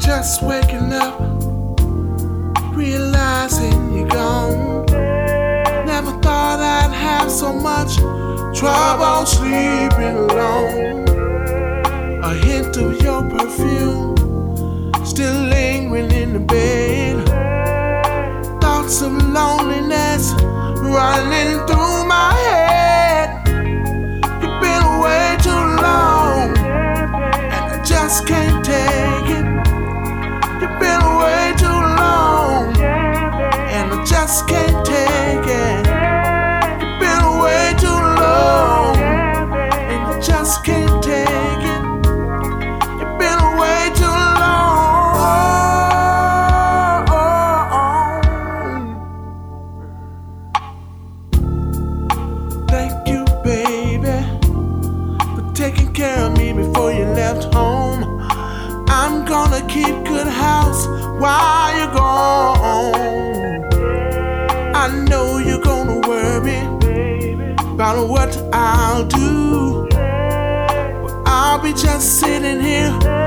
Just waking up, realizing you're gone. Never thought I'd have so much trouble sleeping alone. A hint of your perfume still lingering in the bed. Thoughts of loneliness running through my head. You've been away too long, and I just can't take it. You've been away too long, and I just can't take it. You've been away too long, and I just can't take it. You've been away too long. Thank you, baby, for taking care of me before you left home. I'm gonna keep good house while you're gone. I know you're gonna worry about what I'll do. I'll be just sitting here